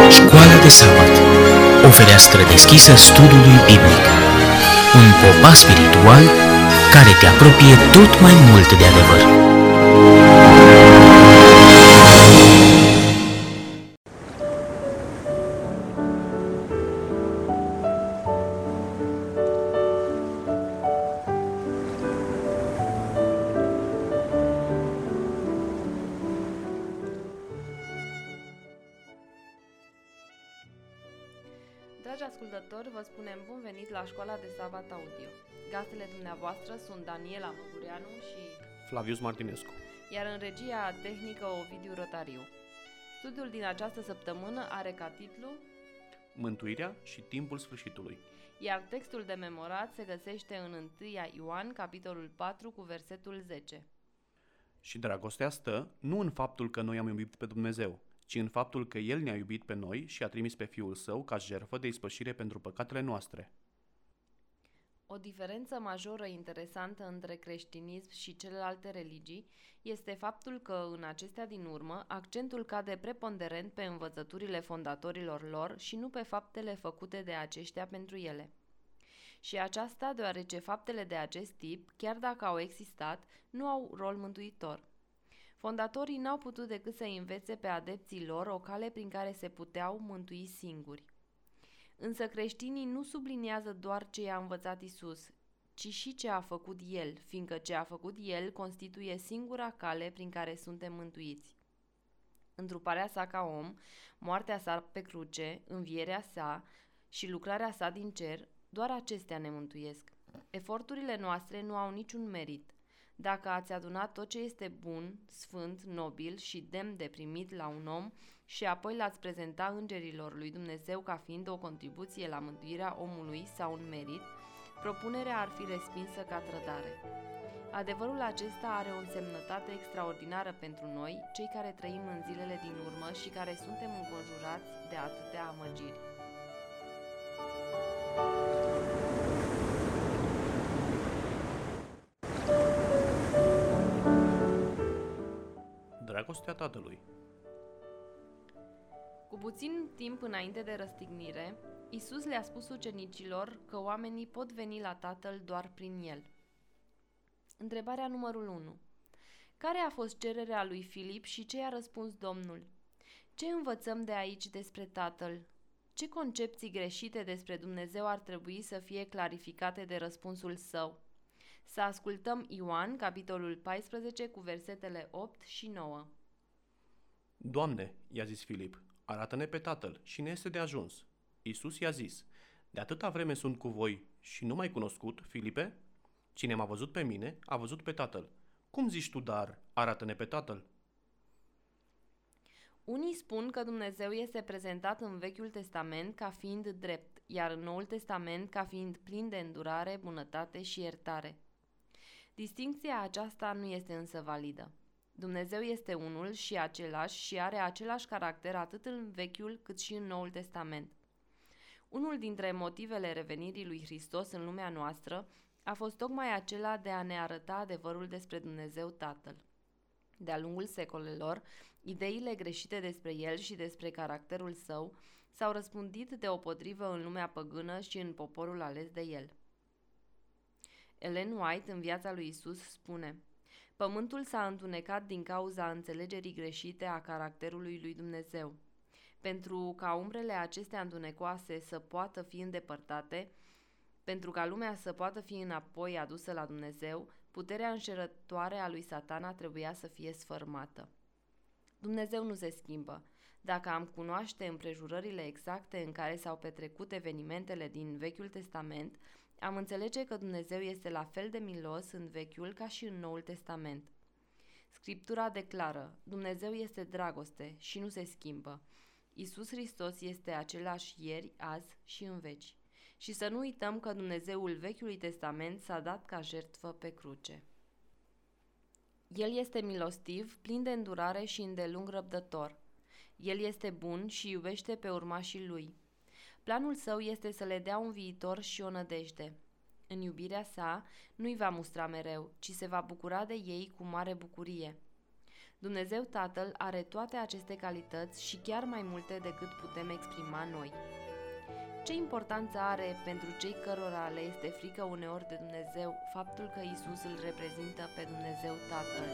Școala de sabat, o fereastră deschisă studiului biblic, un popas spiritual care te apropie tot mai mult de adevăr. Dragi ascultători, vă spunem bun venit la Școala de Sabat Audio. Gazdele dumneavoastră sunt Daniela Măgureanu și Flavius Martinescu. iar în regia tehnică Ovidiu Rotariu. Studiul din această săptămână are ca titlu Mântuirea și timpul sfârșitului. iar textul de memorat se găsește în 1 Ioan, capitolul 4, cu versetul 10. Și dragostea stă nu în faptul că noi am iubit pe Dumnezeu, ci în faptul că El ne-a iubit pe noi și a trimis pe Fiul Său ca jertfă de ispășire pentru păcatele noastre. O diferență majoră interesantă între creștinism și celelalte religii este faptul că, în acestea din urmă, accentul cade preponderent pe învățăturile fondatorilor lor și nu pe faptele făcute de aceștia pentru ele. Și aceasta deoarece faptele de acest tip, chiar dacă au existat, nu au rol mântuitor. Fondatorii n-au putut decât să învețe pe adepții lor o cale prin care se puteau mântui singuri. Însă creștinii nu subliniază doar ce i-a învățat Isus, ci și ce a făcut El, fiindcă ce a făcut El constituie singura cale prin care suntem mântuiți. Întruparea sa ca om, moartea sa pe cruce, învierea sa și lucrarea sa din cer, doar acestea ne mântuiesc. Eforturile noastre nu au niciun merit. Dacă ați adunat tot ce este bun, sfânt, nobil și demn de primit la un om și apoi l-ați prezenta îngerilor lui Dumnezeu ca fiind o contribuție la mântuirea omului sau un merit, propunerea ar fi respinsă ca trădare. Adevărul acesta are o însemnătate extraordinară pentru noi, cei care trăim în zilele din urmă și care suntem înconjurați de atâtea amăgiri. Dragostea Tatălui. Cu puțin timp înainte de răstignire, Isus le-a spus ucenicilor că oamenii pot veni la Tatăl doar prin El. Întrebarea numărul 1. Care a fost cererea lui Filip și ce i-a răspuns Domnul? Ce învățăm de aici despre Tatăl? Ce concepții greșite despre Dumnezeu ar trebui să fie clarificate de răspunsul său? Să ascultăm Ioan, capitolul 14, cu versetele 8 și 9. Doamne, i-a zis Filip, arată-ne pe Tatăl și ne este de ajuns. Iisus i-a zis, de atâta vreme sunt cu voi și nu m-ai cunoscut, Filipe? Cine m-a văzut pe mine, a văzut pe Tatăl. Cum zici tu, dar, arată-ne pe Tatăl? Unii spun că Dumnezeu este prezentat în Vechiul Testament ca fiind drept, iar în Noul Testament ca fiind plin de îndurare, bunătate și iertare. Distincția aceasta nu este însă validă. Dumnezeu este unul și același și are același caracter atât în Vechiul cât și în Noul Testament. Unul dintre motivele revenirii lui Hristos în lumea noastră a fost tocmai acela de a ne arăta adevărul despre Dumnezeu Tatăl. De-a lungul secolelor, ideile greșite despre El și despre caracterul Său s-au răspândit deopotrivă în lumea păgână și în poporul ales de El. Ellen White, în Viața lui Isus, spune: Pământul s-a întunecat din cauza înțelegerii greșite a caracterului lui Dumnezeu. Pentru ca umbrele acestea întunecoase să poată fi îndepărtate, pentru ca lumea să poată fi înapoi adusă la Dumnezeu, puterea înșelătoare a lui Satana trebuia să fie sfărmată. Dumnezeu nu se schimbă. Dacă am cunoaște împrejurările exacte în care s-au petrecut evenimentele din Vechiul Testament, am înțelege că Dumnezeu este la fel de milos în Vechiul ca și în Noul Testament. Scriptura declară: Dumnezeu este dragoste și nu se schimbă. Iisus Hristos este același ieri, azi și în veci. Și să nu uităm că Dumnezeul Vechiului Testament s-a dat ca jertfă pe cruce. El este milostiv, plin de îndurare și îndelung răbdător. El este bun și iubește pe urmașii lui. Planul său este să le dea un viitor și o nădejde. În iubirea sa nu-i va mustra mereu, ci se va bucura de ei cu mare bucurie. Dumnezeu Tatăl are toate aceste calități și chiar mai multe decât putem exprima noi. Ce importanță are pentru cei cărora le este frică uneori de Dumnezeu faptul că Isus îl reprezintă pe Dumnezeu Tatăl?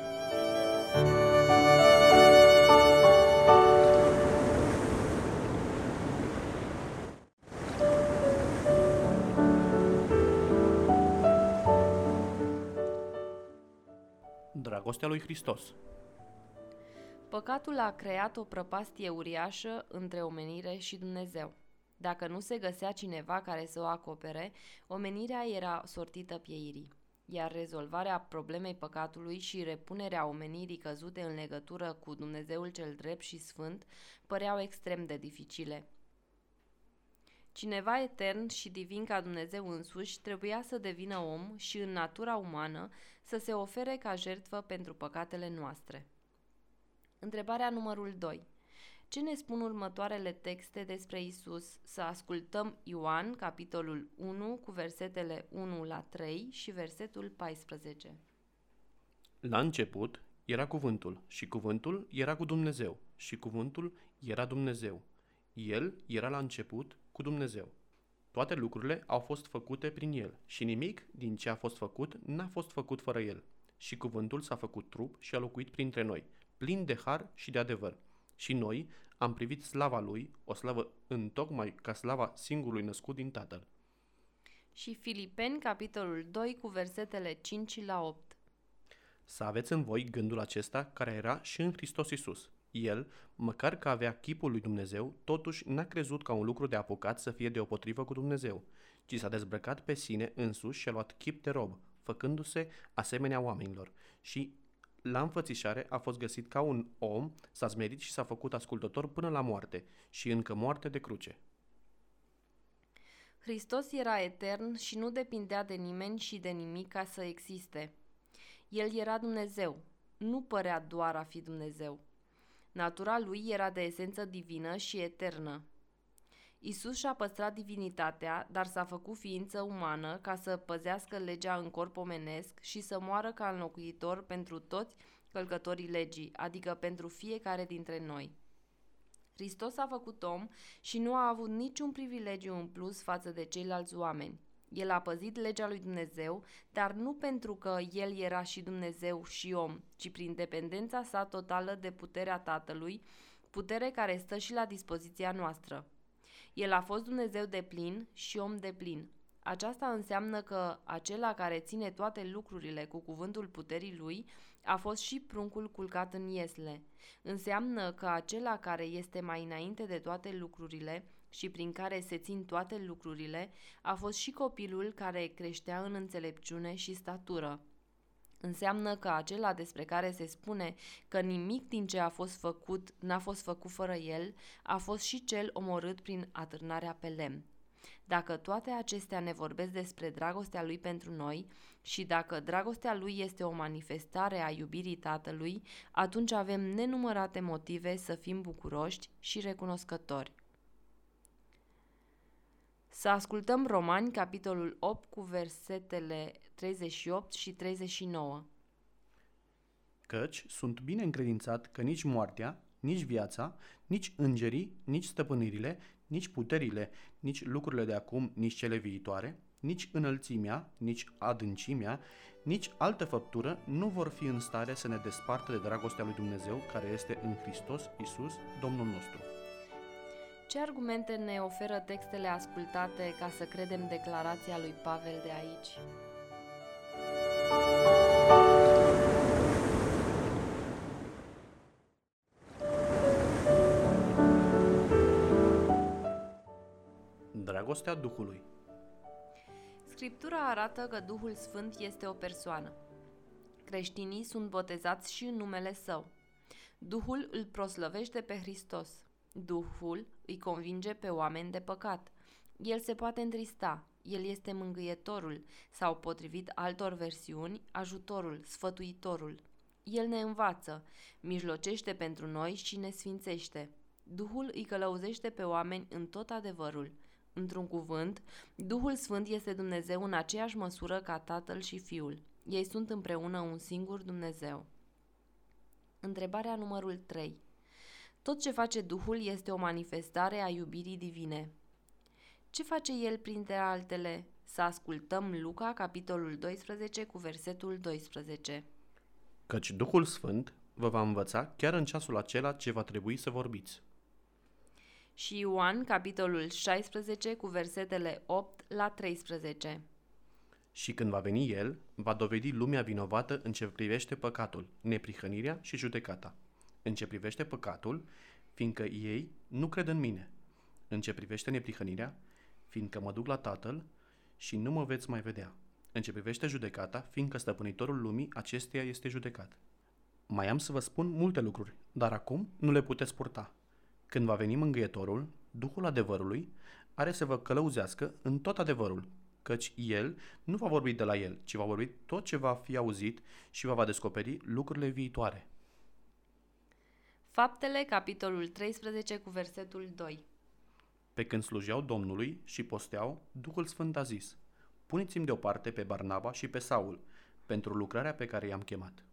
Dragostea lui Hristos. Păcatul a creat o prăpastie uriașă între omenire și Dumnezeu. Dacă nu se găsea cineva care să o acopere, omenirea era sortită pieirii, iar rezolvarea problemei păcatului și repunerea omenirii căzute în legătură cu Dumnezeul cel drept și sfânt păreau extrem de dificile. Cineva etern și divin ca Dumnezeu însuși trebuia să devină om și în natura umană să se ofere ca jertfă pentru păcatele noastre. Întrebarea numărul 2. Ce ne spun următoarele texte despre Isus? Să ascultăm Ioan, capitolul 1, cu versetele 1 la 3 și versetul 14. La început era cuvântul și cuvântul era cu Dumnezeu și cuvântul era Dumnezeu. El era la început cu Dumnezeu. Toate lucrurile au fost făcute prin El și nimic din ce a fost făcut n-a fost făcut fără El. Și cuvântul s-a făcut trup și a locuit printre noi, plin de har și de adevăr. Și noi am privit slava Lui, o slavă întocmai ca slava singurului născut din Tatăl. Și Filipeni, capitolul 2, cu versetele 5 la 8. Să aveți în voi gândul acesta care era și în Hristos Iisus. El, măcar că avea chipul lui Dumnezeu, totuși n-a crezut ca un lucru de apucat să fie deopotrivă cu Dumnezeu, ci s-a dezbrăcat pe sine însuși și a luat chip de rob, făcându-se asemenea oamenilor. Și la înfățișare a fost găsit ca un om, s-a smerit și s-a făcut ascultător până la moarte și încă moarte de cruce. Hristos era etern și nu depindea de nimeni și de nimic ca să existe. El era Dumnezeu, nu părea doar a fi Dumnezeu. Natura lui era de esență divină și eternă. Isus și-a păstrat divinitatea, dar s-a făcut ființă umană ca să păzească legea în corp omenesc și să moară ca înlocuitor pentru toți călcătorii legii, adică pentru fiecare dintre noi. Hristos a făcut om și nu a avut niciun privilegiu în plus față de ceilalți oameni. El a păzit legea lui Dumnezeu, dar nu pentru că El era și Dumnezeu și om, ci prin dependența sa totală de puterea Tatălui, putere care stă și la dispoziția noastră. El a fost Dumnezeu deplin și om deplin. Aceasta înseamnă că acela care ține toate lucrurile cu cuvântul puterii lui a fost și pruncul culcat în iesle. Înseamnă că acela care este mai înainte de toate lucrurile și prin care se țin toate lucrurile a fost și copilul care creștea în înțelepciune și statură. Înseamnă că acela despre care se spune că nimic din ce a fost făcut n-a fost făcut fără el, a fost și cel omorât prin atârnarea pe lemn. Dacă toate acestea ne vorbesc despre dragostea lui pentru noi și dacă dragostea lui este o manifestare a iubirii Tatălui, atunci avem nenumărate motive să fim bucuroși și recunoscători. Să ascultăm Romani, capitolul 8, cu versetele 38 și 39. Căci sunt bine încredințat că nici moartea, nici viața, nici îngerii, nici stăpânirile, nici puterile, nici lucrurile de acum, nici cele viitoare, nici înălțimea, nici adâncimea, nici altă făptură nu vor fi în stare să ne despartă de dragostea lui Dumnezeu care este în Hristos Iisus, Domnul nostru. Ce argumente ne oferă textele ascultate ca să credem declarația lui Pavel de aici? Dragostea Duhului. Scriptura arată că Duhul Sfânt este o persoană. Creștinii sunt botezați și în numele Său. Duhul îl proslăvește pe Hristos. Duhul îi convinge pe oameni de păcat. El se poate întrista. El este mângâietorul sau, potrivit altor versiuni, ajutorul, sfătuitorul. El ne învață, mijlocește pentru noi și ne sfințește. Duhul îi călăuzește pe oameni în tot adevărul. Într-un cuvânt, Duhul Sfânt este Dumnezeu în aceeași măsură ca Tatăl și Fiul. Ei sunt împreună un singur Dumnezeu. Întrebarea numărul 3. Tot ce face Duhul este o manifestare a iubirii divine. Ce face El printre altele? Să ascultăm Luca, capitolul 12, cu versetul 12. Căci Duhul Sfânt vă va învăța chiar în ceasul acela ce va trebui să vorbiți. Și Ioan, capitolul 16, cu versetele 8 la 13. Și când va veni El, va dovedi lumea vinovată în ce privește păcatul, neprihănirea și judecata. În ce privește păcatul, fiindcă ei nu cred în mine. În ce privește neprihănirea, fiindcă mă duc la Tatăl și nu mă veți mai vedea. În ce privește judecata, fiindcă stăpânitorul lumii acesteia este judecat. Mai am să vă spun multe lucruri, dar acum nu le puteți purta. Când va veni Mângâietorul, Duhul adevărului, are să vă călăuzească în tot adevărul, căci El nu va vorbi de la El, ci va vorbi tot ce va fi auzit și va descoperi lucrurile viitoare. Faptele, capitolul 13, cu versetul 2. Pe când slujeau Domnului și posteau, Duhul Sfânt a zis: puneți-mi deoparte pe Barnaba și pe Saul, pentru lucrarea pe care i-am chemat.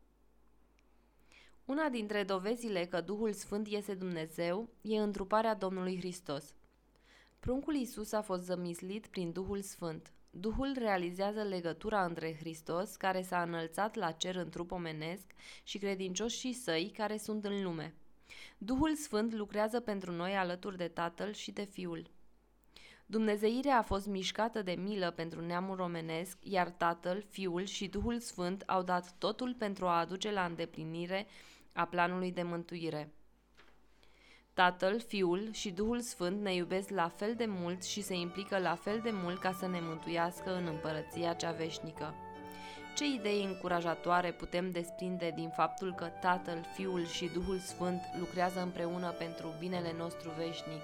Una dintre dovezile că Duhul Sfânt este Dumnezeu e întruparea Domnului Hristos. Pruncul Iisus a fost zămislit prin Duhul Sfânt. Duhul realizează legătura între Hristos, care s-a înălțat la cer în trup omenesc, și credincioșii săi care sunt în lume. Duhul Sfânt lucrează pentru noi alături de Tatăl și de Fiul. Dumnezeirea a fost mișcată de milă pentru neamul omenesc, iar Tatăl, Fiul și Duhul Sfânt au dat totul pentru a aduce la îndeplinire a planului de mântuire. Tatăl, Fiul și Duhul Sfânt ne iubesc la fel de mult și se implică la fel de mult ca să ne mântuiască în împărăția cea veșnică. Ce idei încurajatoare putem desprinde din faptul că Tatăl, Fiul și Duhul Sfânt lucrează împreună pentru binele nostru veșnic.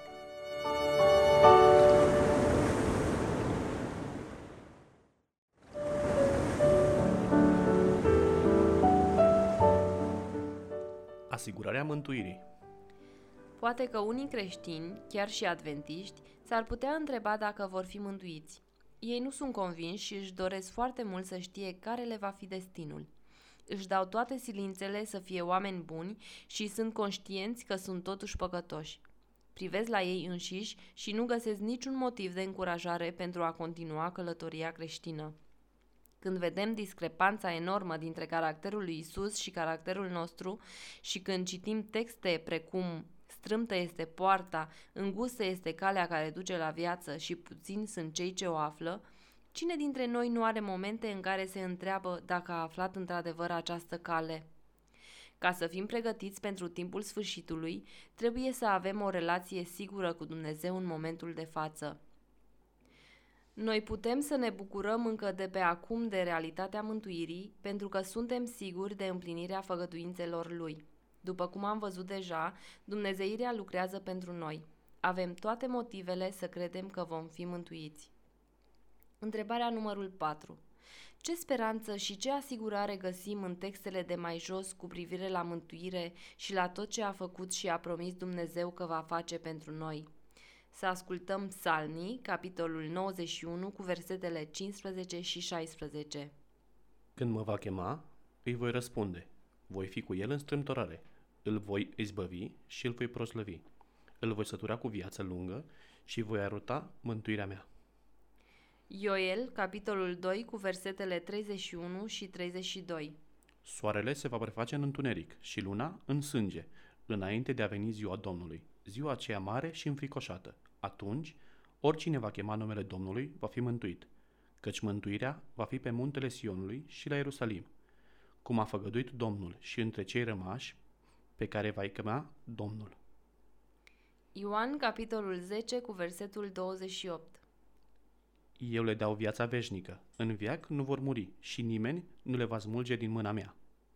Asigurarea mântuirii. Poate că unii creștini, chiar și adventiști, s-ar putea întreba dacă vor fi mântuiți. Ei nu sunt convinși și își doresc foarte mult să știe care le va fi destinul. Își dau toate silințele să fie oameni buni și sunt conștienți că sunt totuși păcătoși. Privesc la ei înșiși și nu găsesc niciun motiv de încurajare pentru a continua călătoria creștină. Când vedem discrepanța enormă dintre caracterul lui Isus și caracterul nostru și când citim texte precum strâmtă este poarta, îngustă este calea care duce la viață și puțini sunt cei ce o află, cine dintre noi nu are momente în care se întreabă dacă a aflat într-adevăr această cale? Ca să fim pregătiți pentru timpul sfârșitului, trebuie să avem o relație sigură cu Dumnezeu în momentul de față. Noi putem să ne bucurăm încă de pe acum de realitatea mântuirii, pentru că suntem siguri de împlinirea făgăduințelor Lui. După cum am văzut deja, Dumnezeirea lucrează pentru noi. Avem toate motivele să credem că vom fi mântuiți. Întrebarea numărul 4. Ce speranță și ce asigurare găsim în textele de mai jos cu privire la mântuire și la tot ce a făcut și a promis Dumnezeu că va face pentru noi? Să ascultăm Psalmii, capitolul 91, cu versetele 15 și 16. Când mă va chema, îi voi răspunde. Voi fi cu el în strâmtorare. Îl voi izbăvi și îl voi proslăvi. Îl voi sătura cu viață lungă și voi arăta mântuirea mea. Ioel, capitolul 2, cu versetele 31 și 32. Soarele se va preface în întuneric și luna în sânge, înainte de a veni ziua Domnului, ziua aceea mare și înfricoșată. Atunci, oricine va chema numele Domnului va fi mântuit, căci mântuirea va fi pe muntele Sionului și la Ierusalim, cum a făgăduit Domnul și între cei rămași pe care va chema Domnul. Ioan, capitolul 10, cu versetul 28. Eu le dau viața veșnică, în veac nu vor muri și nimeni nu le va smulge din mâna mea.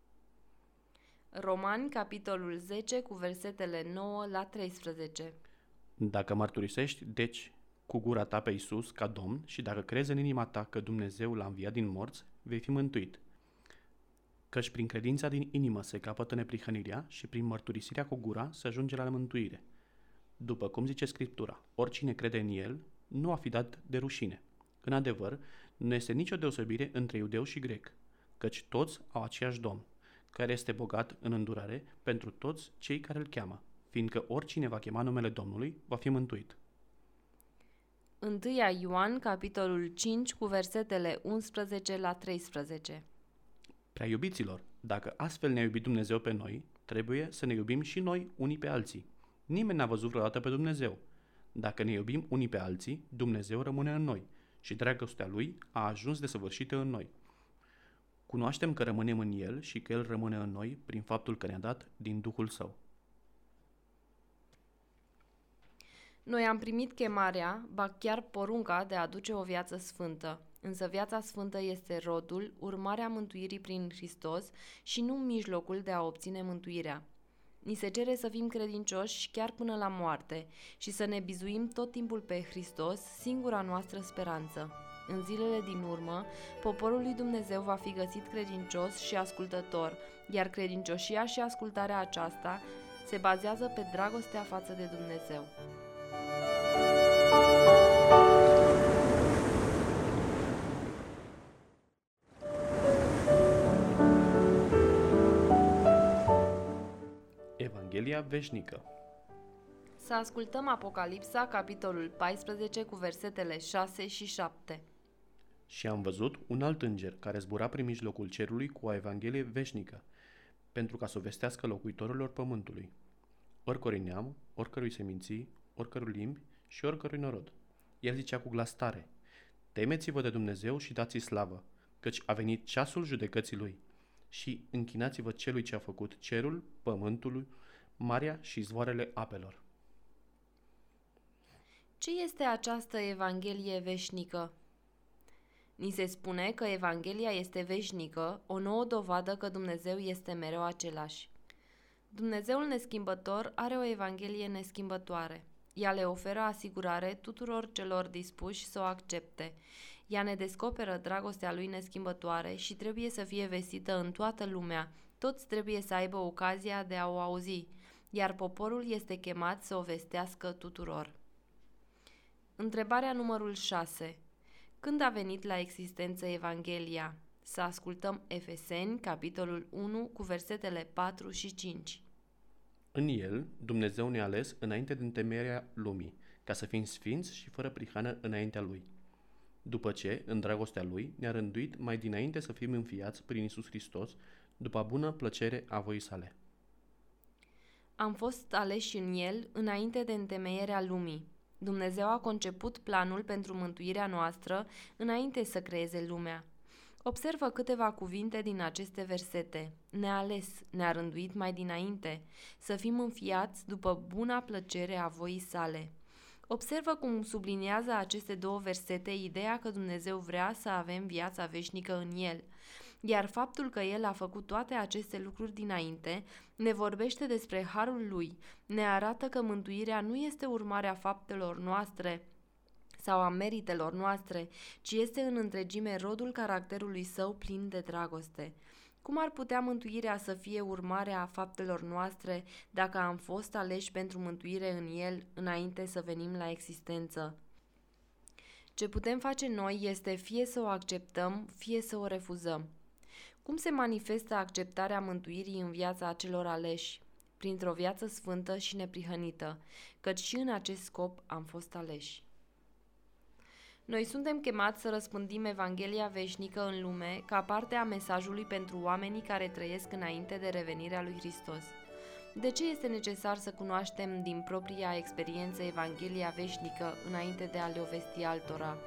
Romani, capitolul 10, cu versetele 9 la 13. Dacă mărturisești, deci, cu gura ta pe Iisus ca Domn și dacă crezi în inima ta că Dumnezeu l-a înviat din morți, vei fi mântuit. Căci prin credința din inimă se capătă neprihănirea și prin mărturisirea cu gura se ajunge la mântuire. După cum zice Scriptura, oricine crede în El nu va fi dat de rușine. În adevăr, nu este nicio deosebire între iudeu și grec, căci toți au aceeași Domn, care este bogat în îndurare pentru toți cei care îl cheamă, fiindcă oricine va chema numele Domnului va fi mântuit. 1 Ioan, capitolul 5, cu versetele 11 la 13. Prea iubiților, dacă astfel ne-a iubit Dumnezeu pe noi, trebuie să ne iubim și noi unii pe alții. Nimeni n-a văzut vreodată pe Dumnezeu. Dacă ne iubim unii pe alții, Dumnezeu rămâne în noi și dragostea Lui a ajuns desăvârșită în noi. Cunoaștem că rămânem în El și că El rămâne în noi prin faptul că ne-a dat din Duhul Său. Noi am primit chemarea, ba chiar porunca de a aduce o viață sfântă. Însă viața sfântă este rodul, urmarea mântuirii prin Hristos și nu mijlocul de a obține mântuirea. Ni se cere să fim credincioși chiar până la moarte și să ne bizuim tot timpul pe Hristos, singura noastră speranță. În zilele din urmă, poporul lui Dumnezeu va fi găsit credincios și ascultător, iar credincioșia și ascultarea aceasta se bazează pe dragostea față de Dumnezeu. Evanghelia veșnică. Să ascultăm Apocalipsa, capitolul 14, cu versetele 6 și 7. Și am văzut un alt înger care zbura prin mijlocul cerului cu o evanghelie veșnică, pentru ca să o vestească locuitorilor pământului, oricărui neam, oricărui seminții, oricărui limbi și oricărui norod. El zicea cu glas tare: Temeți-vă de Dumnezeu și dați-i slavă, căci a venit ceasul judecății Lui. Și închinați-vă celui ce a făcut cerul, pământul, marea și izvoarele apelor. Ce este această Evanghelie veșnică? Ni se spune că Evanghelia este veșnică, o nouă dovadă că Dumnezeu este mereu același. Dumnezeul neschimbător are o Evanghelie neschimbătoare. Ea le oferă asigurare tuturor celor dispuși să o accepte. Ea ne descoperă dragostea Lui neschimbătoare și trebuie să fie vestită în toată lumea. Toți trebuie să aibă ocazia de a o auzi, iar poporul este chemat să o vestească tuturor. Întrebarea numărul 6. Când a venit la existență Evanghelia? Să ascultăm Efeseni, capitolul 1, cu versetele 4 și 5. În El, Dumnezeu ne-a ales înainte de întemeierea lumii, ca să fim sfinți și fără prihană înaintea Lui. După ce, în dragostea Lui, ne-a rânduit mai dinainte să fim înfiați prin Iisus Hristos, după bună plăcere a voii Sale. Am fost aleși în El înainte de întemeierea lumii. Dumnezeu a conceput planul pentru mântuirea noastră înainte să creeze lumea. Observă câteva cuvinte din aceste versete. Ne-a ales, ne-a rânduit mai dinainte, să fim înfiați după buna plăcere a voii Sale. Observă cum subliniază aceste două versete ideea că Dumnezeu vrea să avem viața veșnică în El, iar faptul că El a făcut toate aceste lucruri dinainte ne vorbește despre harul Lui, ne arată că mântuirea nu este urmarea faptelor noastre sau a meritelor noastre, ci este în întregime rodul caracterului Său plin de dragoste. Cum ar putea mântuirea să fie urmarea faptelor noastre dacă am fost aleși pentru mântuire în El înainte să venim la existență? Ce putem face noi este fie să o acceptăm, fie să o refuzăm. Cum se manifestă acceptarea mântuirii în viața celor aleși? Printr-o viață sfântă și neprihănită, căci și în acest scop am fost aleși. Noi suntem chemați să răspândim Evanghelia veșnică în lume ca parte a mesajului pentru oamenii care trăiesc înainte de revenirea lui Hristos. De ce este necesar să cunoaștem din propria experiență Evanghelia veșnică înainte de a le-o vesti altora?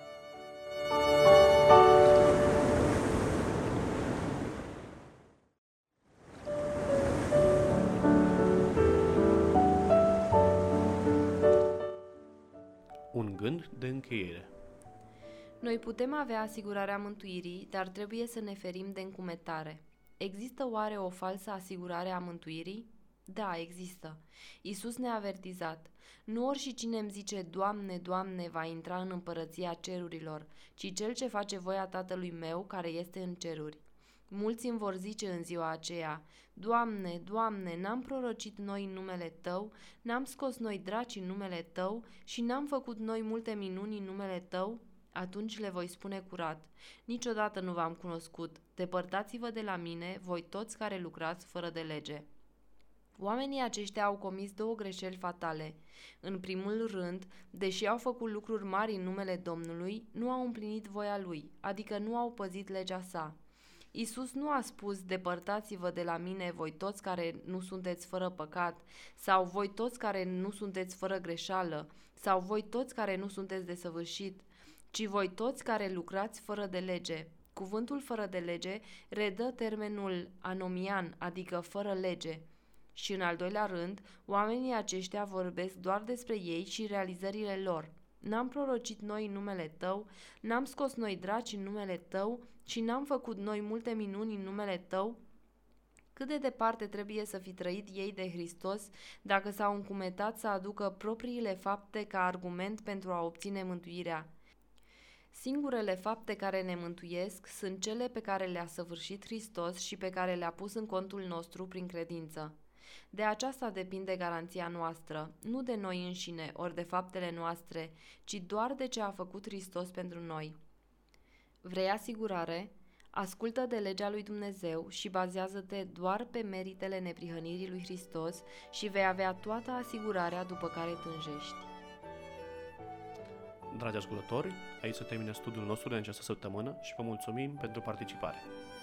Un gând de încheiere. Noi putem avea asigurarea mântuirii, dar trebuie să ne ferim de încumetare. Există oare o falsă asigurare a mântuirii? Da, există. Iisus ne-a avertizat. Nu oricine îmi zice, Doamne, Doamne, va intra în împărăția cerurilor, ci cel ce face voia Tatălui meu care este în ceruri. Mulți îmi vor zice în ziua aceea, Doamne, Doamne, n-am prorocit noi în numele Tău, n-am scos noi draci în numele Tău și n-am făcut noi multe minuni în numele Tău? Atunci le voi spune curat: niciodată nu v-am cunoscut, depărtați-vă de la mine, voi toți care lucrați fără de lege. Oamenii aceștia au comis două greșeli fatale. În primul rând, deși au făcut lucruri mari în numele Domnului, nu au împlinit voia Lui, adică nu au păzit legea sa. Iisus nu a spus: depărtați-vă de la mine, voi toți care nu sunteți fără păcat, sau voi toți care nu sunteți fără greșeală, sau voi toți care nu sunteți desăvârșit, ci voi toți care lucrați fără de lege. Cuvântul fără de lege redă termenul anomian, adică fără lege. Și în al doilea rând, oamenii aceștia vorbesc doar despre ei și realizările lor. N-am prorocit noi în numele tău, n-am scos noi draci în numele tău și n-am făcut noi multe minuni în numele tău? Cât de departe trebuie să fi trăit ei de Hristos dacă s-au încumetat să aducă propriile fapte ca argument pentru a obține mântuirea? Singurele fapte care ne mântuiesc sunt cele pe care le-a săvârșit Hristos și pe care le-a pus în contul nostru prin credință. De aceasta depinde garanția noastră, nu de noi înșine ori de faptele noastre, ci doar de ce a făcut Hristos pentru noi. Vrei asigurare? Ascultă de legea lui Dumnezeu și bazează-te doar pe meritele neprihănirii lui Hristos și vei avea toată asigurarea după care tânjești. Dragi ascultători, aici se termină studiul nostru de această săptămână și vă mulțumim pentru participare.